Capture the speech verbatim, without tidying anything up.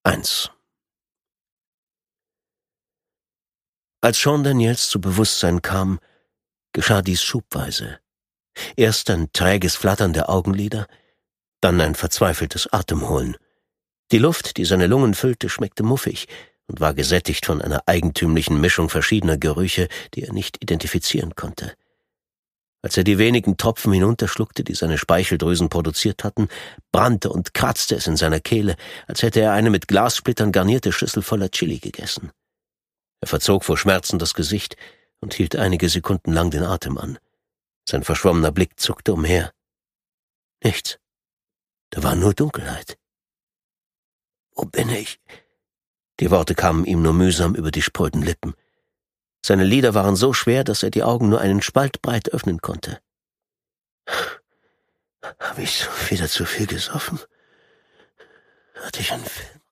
eins. Als Sean Daniels zu Bewusstsein kam, geschah dies schubweise. Erst ein träges Flattern der Augenlider, dann ein verzweifeltes Atemholen. Die Luft, die seine Lungen füllte, schmeckte muffig und war gesättigt von einer eigentümlichen Mischung verschiedener Gerüche, die er nicht identifizieren konnte. Als er die wenigen Tropfen hinunterschluckte, die seine Speicheldrüsen produziert hatten, brannte und kratzte es in seiner Kehle, als hätte er eine mit Glassplittern garnierte Schüssel voller Chili gegessen. Er verzog vor Schmerzen das Gesicht und hielt einige Sekunden lang den Atem an. Sein verschwommener Blick zuckte umher. Nichts. Da war nur Dunkelheit. »Wo bin ich?« Die Worte kamen ihm nur mühsam über die spröden Lippen. Seine Lider waren so schwer, dass er die Augen nur einen Spalt breit öffnen konnte. »Habe ich wieder zu viel gesoffen? Hatte ich einen Film